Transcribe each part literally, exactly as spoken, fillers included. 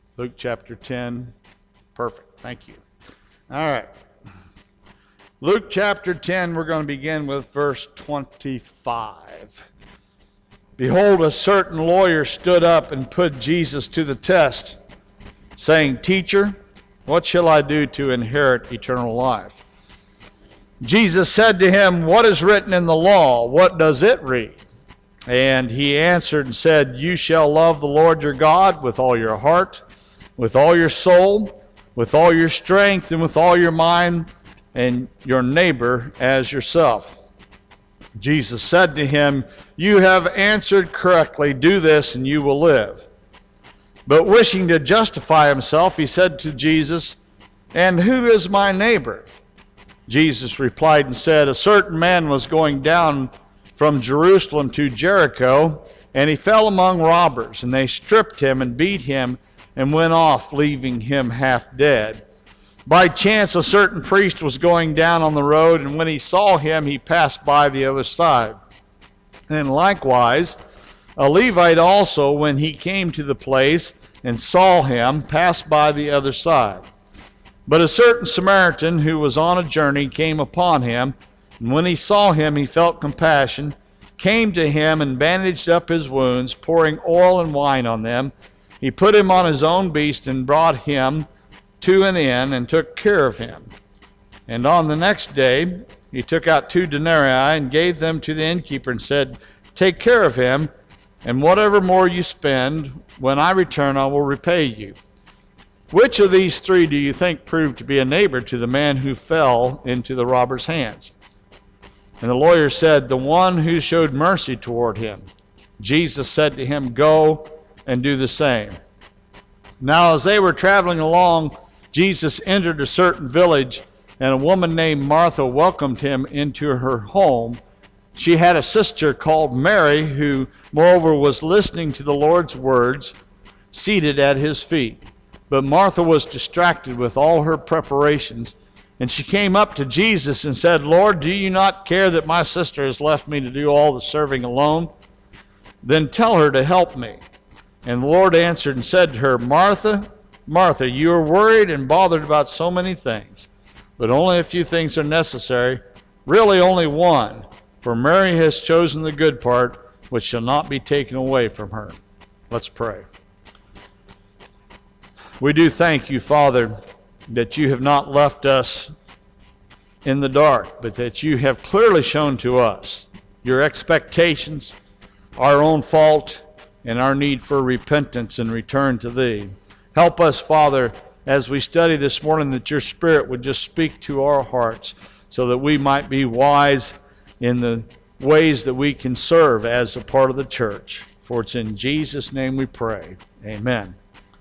Luke chapter ten. Perfect. Thank you. All right. Luke chapter ten, we're going to begin with verse twenty-five. Behold, a certain lawyer stood up and put Jesus to the test, saying, Teacher, what shall I do to inherit eternal life? Jesus said to him, What is written in the law? What does it read? And he answered and said, You shall love the Lord your God with all your heart, with all your soul, with all your strength, and with all your mind, and your neighbor as yourself. Jesus said to him, You have answered correctly. Do this, and you will live. But wishing to justify himself, he said to Jesus, And who is my neighbor? Jesus replied and said, A certain man was going down from Jerusalem to Jericho, and he fell among robbers, and they stripped him and beat him and went off, leaving him half dead. By chance, a certain priest was going down on the road, and when he saw him, he passed by the other side. And likewise, a Levite also, when he came to the place and saw him, passed by the other side. But a certain Samaritan who was on a journey came upon him, and when he saw him, he felt compassion, came to him and bandaged up his wounds, pouring oil and wine on them. He put him on his own beast and brought him to an inn and took care of him. And on the next day, he took out two denarii and gave them to the innkeeper and said, Take care of him, and whatever more you spend, when I return, I will repay you. Which of these three do you think proved to be a neighbor to the man who fell into the robber's hands? And the lawyer said, The one who showed mercy toward him. Jesus said to him, Go and do the same. Now as they were traveling along, Jesus entered a certain village, and a woman named Martha welcomed him into her home. She had a sister called Mary, who moreover was listening to the Lord's words, seated at his feet. But Martha was distracted with all her preparations, and she came up to Jesus and said, Lord, do you not care that my sister has left me to do all the serving alone? Then tell her to help me. And the Lord answered and said to her, Martha, Martha, you are worried and bothered about so many things, but only a few things are necessary, really only one. For Mary has chosen the good part, which shall not be taken away from her. Let's pray. We do thank you, Father, that you have not left us in the dark, but that you have clearly shown to us your expectations, our own fault, and our need for repentance and return to thee. Help us, Father, as we study this morning, that your Spirit would just speak to our hearts so that we might be wise in the ways that we can serve as a part of the church. For it's in Jesus' name we pray. Amen.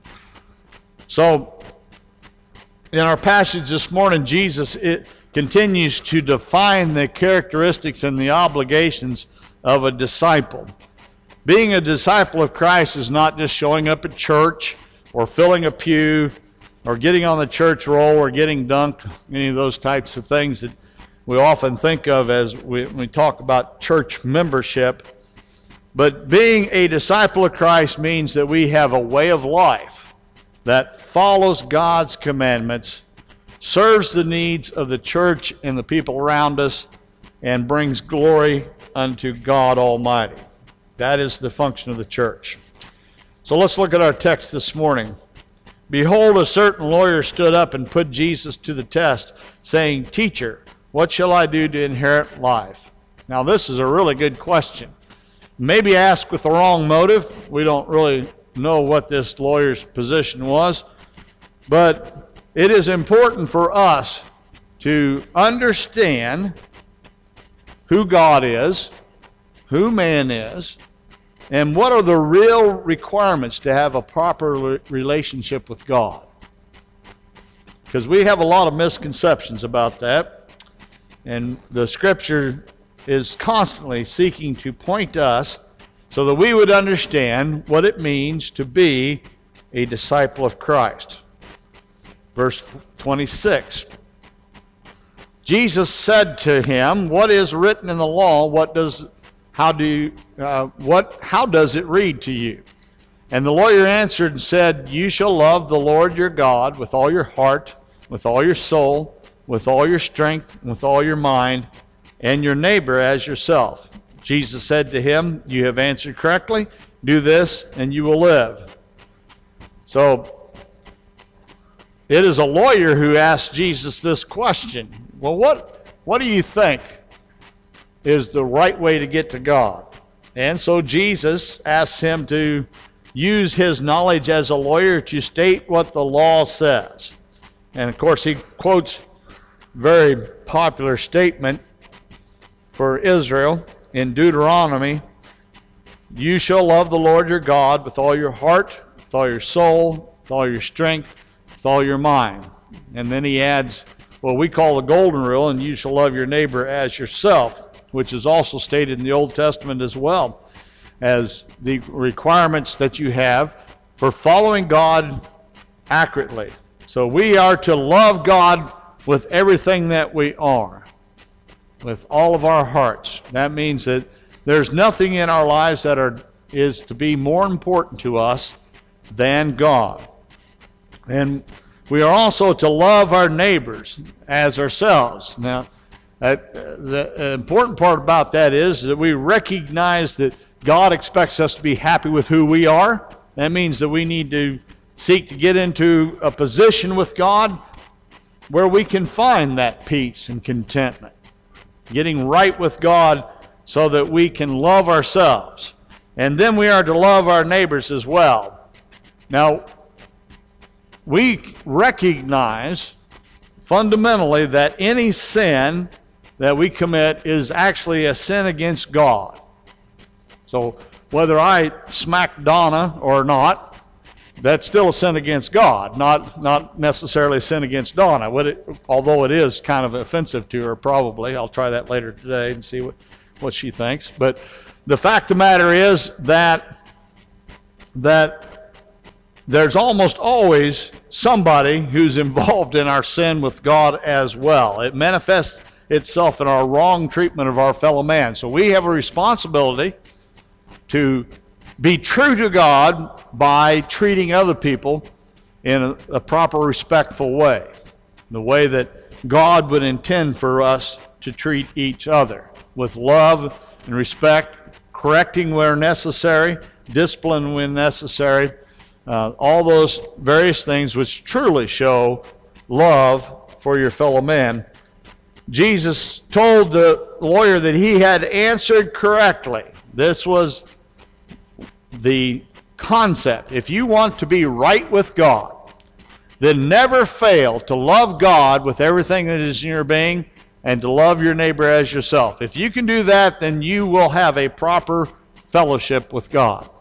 So, in our passage this morning, Jesus it continues to define the characteristics and the obligations of a disciple. Being a disciple of Christ is not just showing up at church or filling a pew or getting on the church roll or getting dunked, any of those types of things that we often think of as we, when we talk about church membership. But being a disciple of Christ means that we have a way of life that follows God's commandments, serves the needs of the church and the people around us, and brings glory unto God Almighty. That is the function of the church. So let's look at our text this morning. Behold, a certain lawyer stood up and put Jesus to the test, saying, Teacher, what shall I do to inherit life? Now this is a really good question. Maybe asked with the wrong motive. We don't really know what this lawyer's position was, but it is important for us to understand who God is, who man is, and what are the real requirements to have a proper relationship with God. Because we have a lot of misconceptions about that, and the Scripture is constantly seeking to point us so that we would understand what it means to be a disciple of Christ. Verse twenty-six. Jesus said to him, What is written in the law? What does how do you, uh, what how does it read to you? And the lawyer answered and said, you shall love the Lord your God with all your heart, with all your soul, with all your strength, and with all your mind, and your neighbor as yourself. Jesus said to him, you have answered correctly. Do this, and you will live. So, it is a lawyer who asked Jesus this question. Well, what, what do you think is the right way to get to God? And so Jesus asks him to use his knowledge as a lawyer to state what the law says. And of course, he quotes a very popular statement for Israel in Deuteronomy. You shall love the Lord your God with all your heart, with all your soul, with all your strength, with all your mind. And then he adds what we call the golden rule, and you shall love your neighbor as yourself, which is also stated in the Old Testament as well as the requirements that you have for following God accurately. So we are to love God with everything that we are, with all of our hearts. That means that there's nothing in our lives that are is to be more important to us than God. And we are also to love our neighbors as ourselves. Now, uh, the important part about that is that we recognize that God expects us to be happy with who we are. That means that we need to seek to get into a position with God where we can find that peace and contentment. Getting right with God so that we can love ourselves. And then we are to love our neighbors as well. Now, we recognize fundamentally that any sin that we commit is actually a sin against God. So whether I smack Donna or not, that's still a sin against God, not not necessarily a sin against Donna, what it, although it is kind of offensive to her probably. I'll try that later today and see what, what she thinks. But the fact of the matter is that, that there's almost always somebody who's involved in our sin with God as well. It manifests itself in our wrong treatment of our fellow man. So we have a responsibility to be true to God by treating other people in a, a proper, respectful way, the way that God would intend for us to treat each other, with love and respect, correcting where necessary, discipline when necessary, uh, all those various things which truly show love for your fellow man. Jesus told the lawyer that he had answered correctly. This was the concept. If you want to be right with God, then never fail to love God with everything that is in your being and to love your neighbor as yourself. If you can do that, then you will have a proper fellowship with God.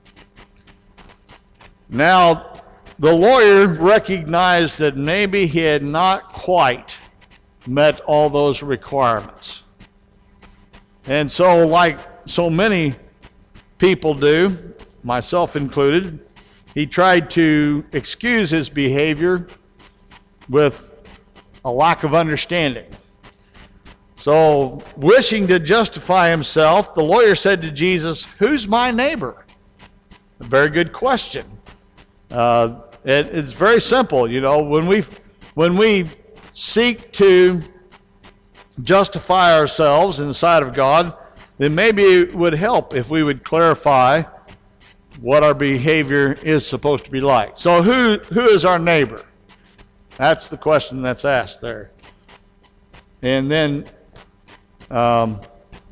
Now, the lawyer recognized that maybe he had not quite met all those requirements. And so, like so many people do, myself included, he tried to excuse his behavior with a lack of understanding. So, wishing to justify himself, the lawyer said to Jesus, "Who's my neighbor?" A very good question. Uh, it, it's very simple. You know, when we when we seek to justify ourselves in the sight of God, then maybe it would help if we would clarify what our behavior is supposed to be like. So who who is our neighbor? That's the question that's asked there. And then um,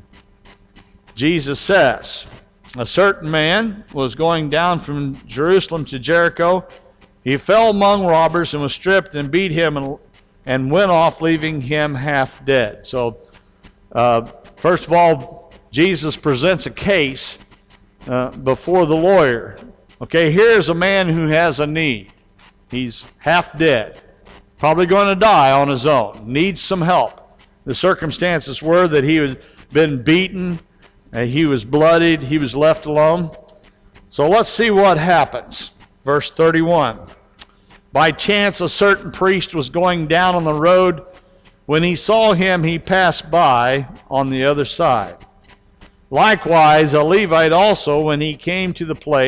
Jesus says, a certain man was going down from Jerusalem to Jericho. He fell among robbers and was stripped and beat him and, and went off, leaving him half dead. So uh, first of all, Jesus presents a case uh, before the lawyer. Okay, here's a man who has a need. He's half dead, probably going to die on his own, needs some help. The circumstances were that he had been beaten, uh, he was bloodied, he was left alone. So let's see what happens. Verse thirty-one. By chance a certain priest was going down on the road. When he saw him, he passed by on the other side. Likewise, a Levite also, when he came to the place,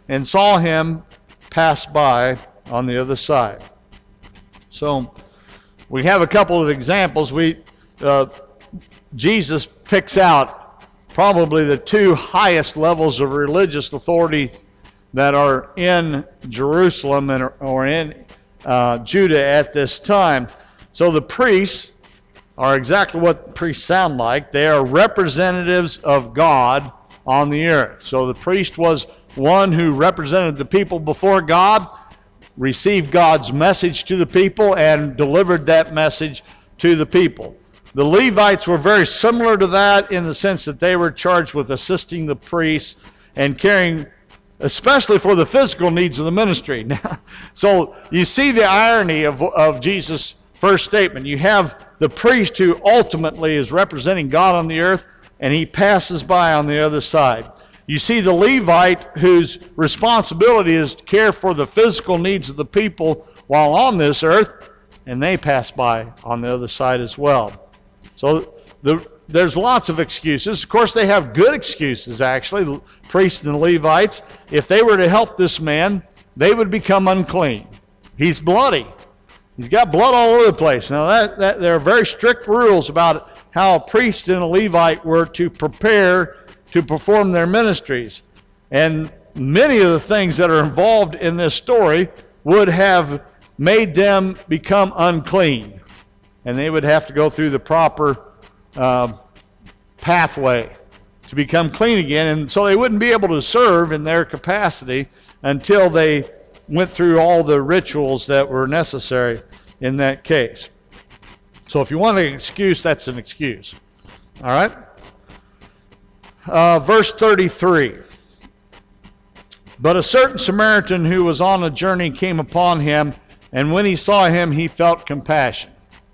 and saw him pass by on the other side. So we have a couple of examples. We uh, Jesus picks out probably the two highest levels of religious authority that are in Jerusalem and or in uh, Judah at this time. So the priests are exactly what priests sound like. They are representatives of God on the earth. So the priest was one who represented the people before God, received God's message to the people, and delivered that message to the people. The Levites were very similar to that in the sense that they were charged with assisting the priests and caring especially for the physical needs of the ministry. Now, so you see the irony of, of Jesus' first statement. You have the priest who ultimately is representing God on the earth, and he passes by on the other side. You see the Levite whose responsibility is to care for the physical needs of the people while on this earth, and they pass by on the other side as well. So the, there's lots of excuses. Of course, they have good excuses, actually, the priests and the Levites. If they were to help this man, they would become unclean. He's bloody. He's got blood all over the place. Now, that, that there are very strict rules about how a priest and a Levite were to prepare to perform their ministries. And many of the things that are involved in this story would have made them become unclean. And they would have to go through the proper uh, pathway to become clean again. And so they wouldn't be able to serve in their capacity until they went through all the rituals that were necessary in that case. So if you want an excuse, that's an excuse. All right? Uh, verse thirty-three. But a certain Samaritan who was on a journey came upon him, and when he saw him, he felt compassion.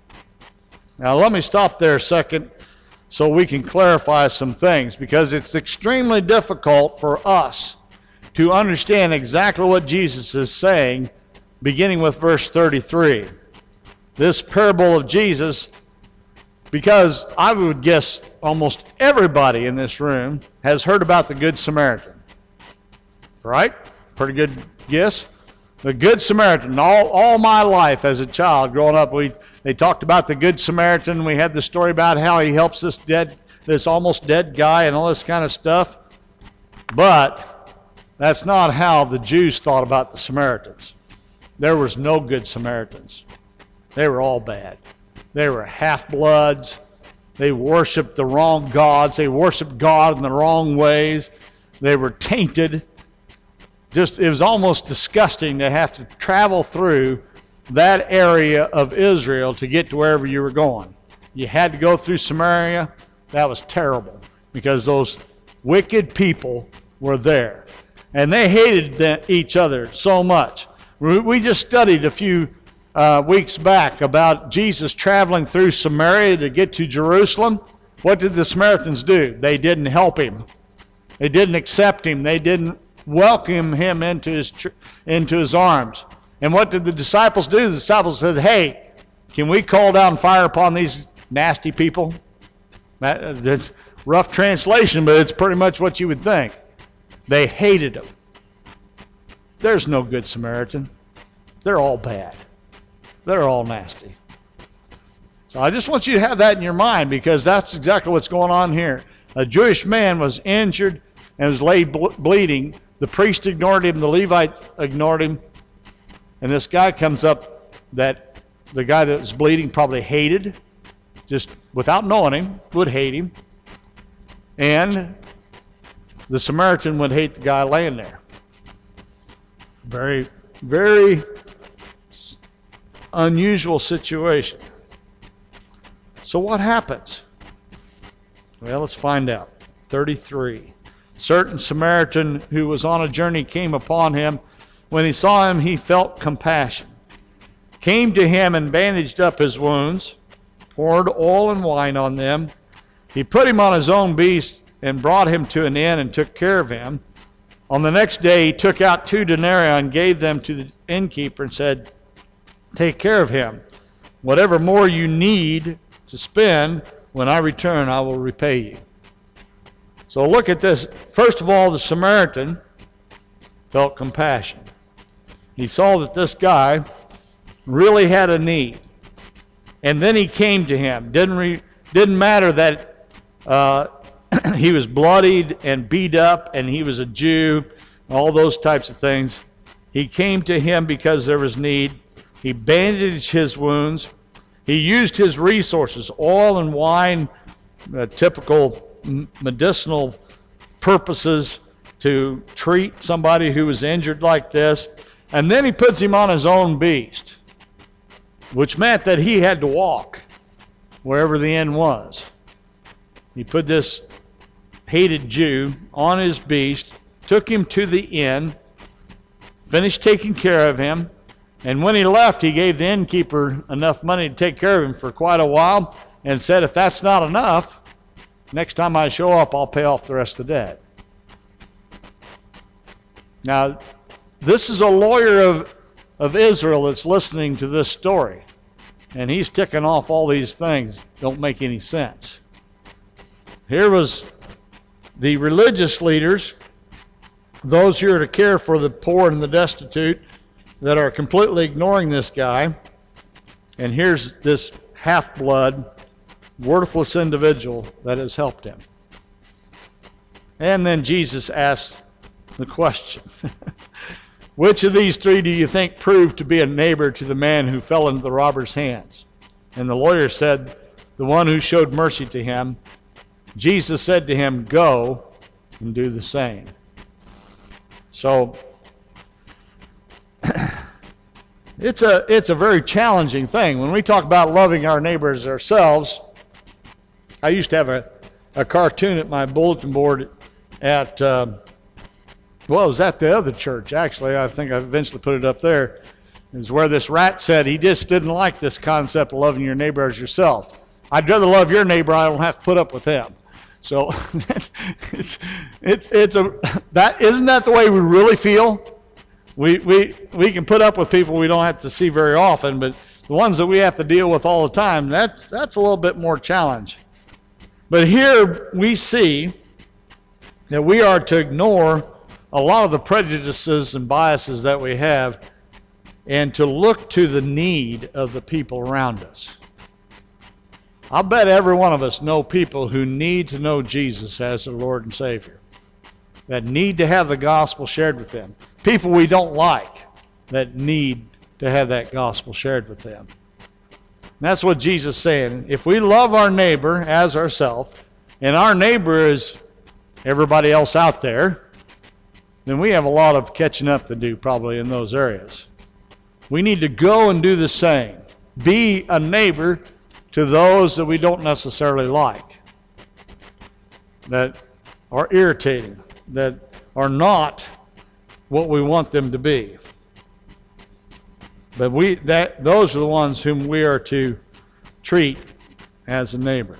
Now let me stop there a second so we can clarify some things, because it's extremely difficult for us to understand exactly what Jesus is saying, beginning with verse thirty-three. This parable of Jesus, because I would guess almost everybody in this room has heard about the Good Samaritan. Right? Pretty good guess. The Good Samaritan. All, all my life as a child growing up, we they talked about the Good Samaritan. We had the story about how he helps this dead, this almost dead guy and all this kind of stuff. But that's not how the Jews thought about the Samaritans. There was no good Samaritans. They were all bad. They were half-bloods. They worshiped the wrong gods. They worshiped God in the wrong ways. They were tainted. Just, it was almost disgusting to have to travel through that area of Israel to get to wherever you were going. You had to go through Samaria. That was terrible because those wicked people were there. And they hated them, each other so much. We just studied a few uh, weeks back about Jesus traveling through Samaria to get to Jerusalem. What did the Samaritans do? They didn't help him. They didn't accept him. They didn't welcome him into his into his arms. And what did the disciples do? The disciples said, hey, can we call down fire upon these nasty people? That, that's rough translation, but it's pretty much what you would think. They hated him. There's no good Samaritan. They're all bad. They're all nasty. So I just want you to have that in your mind, because that's exactly what's going on here. A Jewish man was injured and was laid ble- bleeding. The priest ignored him. The Levite ignored him. And this guy comes up that the guy that was bleeding probably hated, just without knowing him, would hate him. And the Samaritan would hate the guy laying there. Very, very unusual situation. So what happens? Well, let's find out. thirty-three. Certain Samaritan who was on a journey came upon him. When he saw him, he felt compassion. Came to him and bandaged up his wounds, poured oil and wine on them. He put him on his own beast and brought him to an inn and took care of him. On the next day, he took out two denarii and gave them to the innkeeper and said, take care of him. Whatever more you need to spend, when I return, I will repay you. So look at this. First of all, the Samaritan felt compassion. He saw that this guy really had a need. And then he came to him. Didn't, re, didn't matter that uh, he was bloodied and beat up and he was a Jew, all those types of things. He came to him because there was need. He bandaged his wounds. He used his resources, oil and wine, uh, typical medicinal purposes, to treat somebody who was injured like this. And then he puts him on his own beast, which meant that he had to walk wherever the inn was. He put this hated Jew on his beast, took him to the inn, finished taking care of him, and when he left, he gave the innkeeper enough money to take care of him for quite a while and said, if that's not enough, next time I show up, I'll pay off the rest of the debt. Now, this is a lawyer of, of Israel that's listening to this story, and he's ticking off all these things. Don't make any sense. Here was the religious leaders, those who are to care for the poor and the destitute, that are completely ignoring this guy. And here's this half-blood, worthless individual that has helped him. And then Jesus asks the question, which of these three do you think proved to be a neighbor to the man who fell into the robber's hands? And the lawyer said, the one who showed mercy to him. Jesus said to him, go and do the same. So, it's a, it's a very challenging thing. When we talk about loving our neighbors ourselves, I used to have a, a cartoon at my bulletin board at, uh, well, it was at the other church, actually. I think I eventually put it up there. Is where this rat said he just didn't like this concept of loving your neighbor as yourself. I'd rather love your neighbor. I don't have to put up with him. So it's it's it's a that isn't that the way we really feel? We we we can put up with people we don't have to see very often, but the ones that we have to deal with all the time, that's that's a little bit more challenge. But here we see that we are to ignore a lot of the prejudices and biases that we have, and to look to the need of the people around us. I'll bet every one of us know people who need to know Jesus as their Lord and Savior, that need to have the gospel shared with them. People we don't like that need to have that gospel shared with them. And that's what Jesus is saying. If we love our neighbor as ourselves, and our neighbor is everybody else out there, then we have a lot of catching up to do probably in those areas. We need to go and do the same. Be a neighbor to those that we don't necessarily like, that are irritating, that are not what we want them to be. But we that those are the ones whom we are to treat as a neighbor.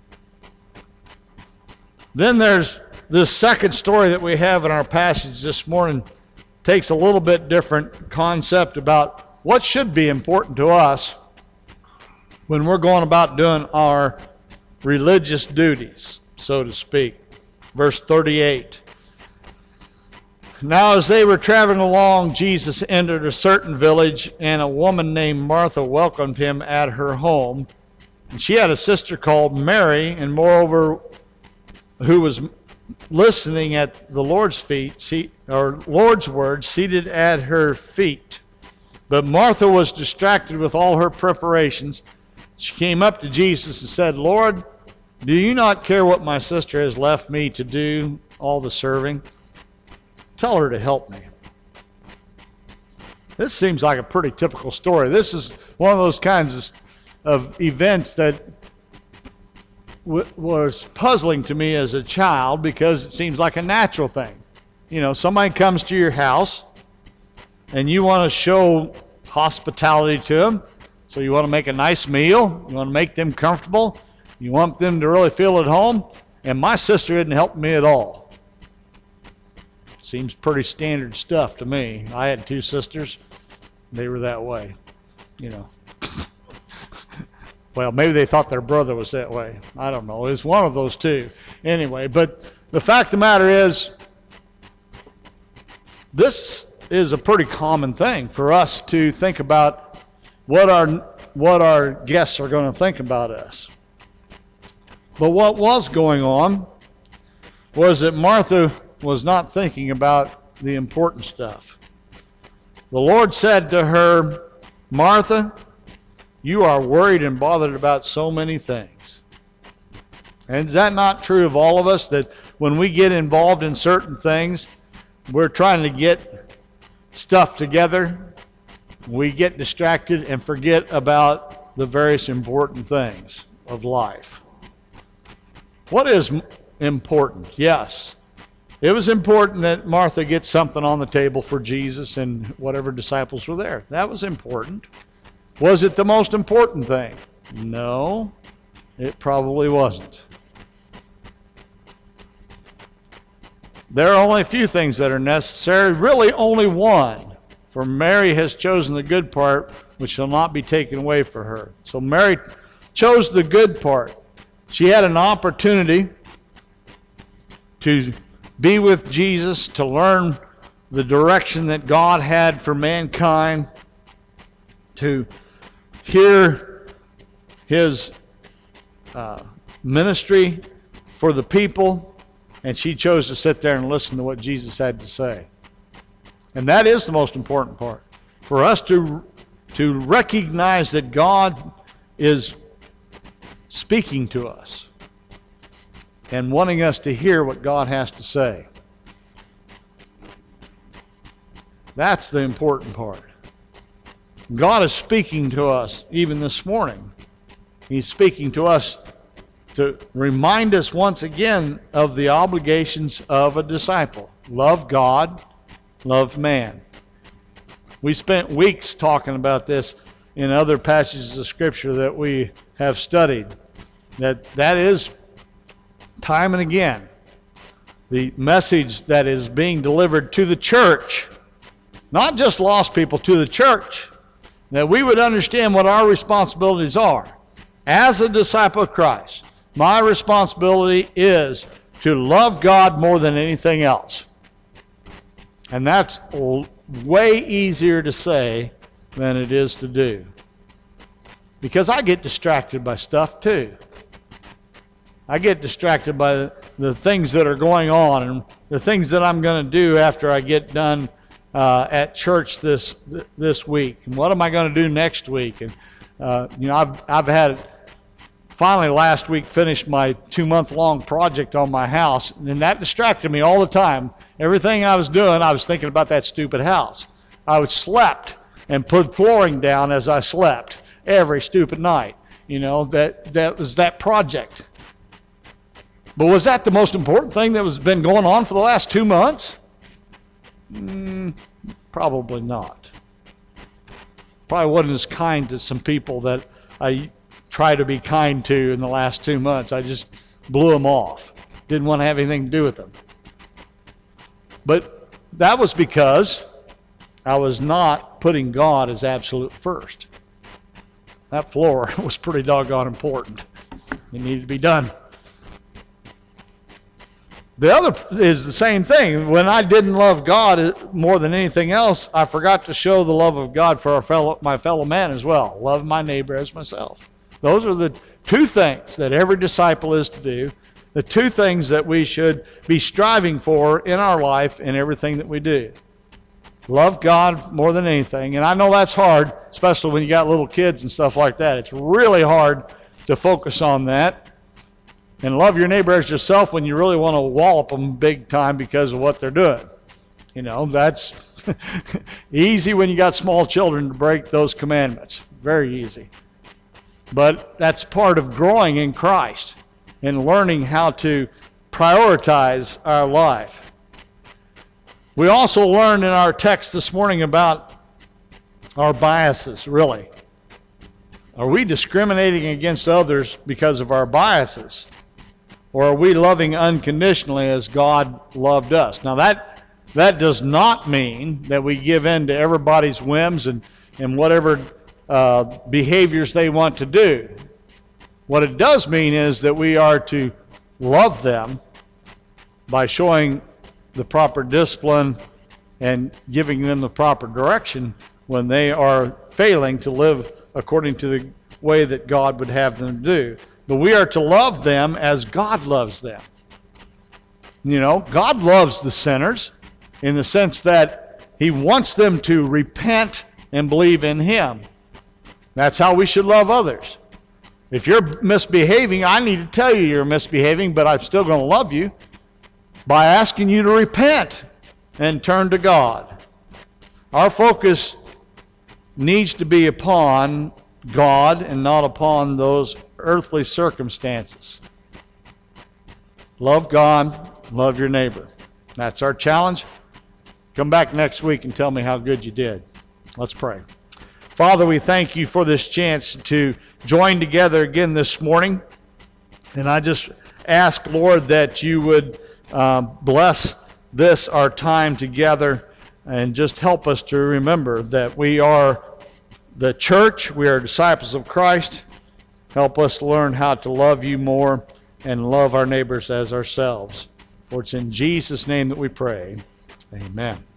Then there's this second story that we have in our passage this morning. Takes a little bit different concept about what should be important to us when we're going about doing our religious duties, so to speak. Verse thirty-eight. Now as they were traveling along, Jesus entered a certain village, and a woman named Martha welcomed him at her home. And she had a sister called Mary, and moreover, who was listening at the Lord's feet, seat, or Lord's word, seated at her feet. But Martha was distracted with all her preparations. She came up to Jesus and said, Lord, do you not care what my sister has left me to do all the serving? Tell her to help me. This seems like a pretty typical story. This is one of those kinds of, of events that w- was puzzling to me as a child, because it seems like a natural thing. You know, somebody comes to your house and you want to show hospitality to them. So you want to make a nice meal. You want to make them comfortable. You want them to really feel at home. And my sister didn't help me at all. Seems pretty standard stuff to me. I had two sisters. They were that way, you know. Well, maybe they thought their brother was that way. I don't know. It was one of those two. Anyway, but the fact of the matter is, this is a pretty common thing for us to think about what our, what our guests are going to think about us. But what was going on was that Martha was not thinking about the important stuff. The Lord said to her, Martha, you are worried and bothered about so many things. And is that not true of all of us, that when we get involved in certain things, we're trying to get stuff together, we get distracted and forget about the various important things of life? What is important? Yes, it was important that Martha gets something on the table for Jesus and whatever disciples were there. That was important. Was it the most important thing? No, it probably wasn't. There are only a few things that are necessary, really only one. For Mary has chosen the good part, which shall not be taken away from her. So Mary chose the good part. She had an opportunity to be with Jesus, to learn the direction that God had for mankind, to hear his uh, ministry for the people. And she chose to sit there and listen to what Jesus had to say. And that is the most important part. For us to, to recognize that God is speaking to us and wanting us to hear what God has to say. That's the important part. God is speaking to us even this morning. He's speaking to us to remind us once again of the obligations of a disciple. Love God, love man. We spent weeks talking about this in other passages of Scripture that we have studied. That that is, time and again, the message that is being delivered to the church, not just lost people, to the church, that we would understand what our responsibilities are. As a disciple of Christ, my responsibility is to love God more than anything else. And that's way easier to say than it is to do. Because I get distracted by stuff too. I get distracted by the, the things that are going on and the things that I'm going to do after I get done uh, at church this this week. And what am I going to do next week? And uh, you know, I've I've had finally last week finished my two-month-long project on my house, and that distracted me all the time. Everything I was doing, I was thinking about that stupid house. I was slept and put flooring down as I slept every stupid night. You know, that that was that project. But was that the most important thing that was been going on for the last two months? Mm, probably not. Probably wasn't as kind to some people that I try to be kind to in the last two months. I just blew them off. Didn't want to have anything to do with them. But that was because I was not putting God as absolute first. That floor was pretty doggone important. It needed to be done. The other is the same thing. When I didn't love God more than anything else, I forgot to show the love of God for our fellow, my fellow man as well. Love my neighbor as myself. Those are the two things that every disciple is to do, the two things that we should be striving for in our life and everything that we do. Love God more than anything. And I know that's hard, especially when you got little kids and stuff like that. It's really hard to focus on that. And love your neighbor as yourself when you really want to wallop them big time because of what they're doing. You know, that's easy when you got small children to break those commandments. Very easy. But that's part of growing in Christ and learning how to prioritize our life. We also learned in our text this morning about our biases, really. Are we discriminating against others because of our biases? Or are we loving unconditionally as God loved us? Now that that does not mean that we give in to everybody's whims and, and whatever uh, behaviors they want to do. What it does mean is that we are to love them by showing the proper discipline and giving them the proper direction when they are failing to live according to the way that God would have them do. But we are to love them as God loves them. You know, God loves the sinners in the sense that he wants them to repent and believe in him. That's how we should love others. If you're misbehaving, I need to tell you you're misbehaving, but I'm still going to love you by asking you to repent and turn to God. Our focus needs to be upon God and not upon those earthly circumstances. Love God, love your neighbor. That's our challenge. Come back next week and tell me how good you did. Let's pray. Father, we thank you for this chance to join together again this morning. And I just ask, Lord, that you would uh, bless this, our time together, and just help us to remember that we are the church, we are disciples of Christ. Help us to learn how to love you more and love our neighbors as ourselves. For it's in Jesus' name that we pray. Amen.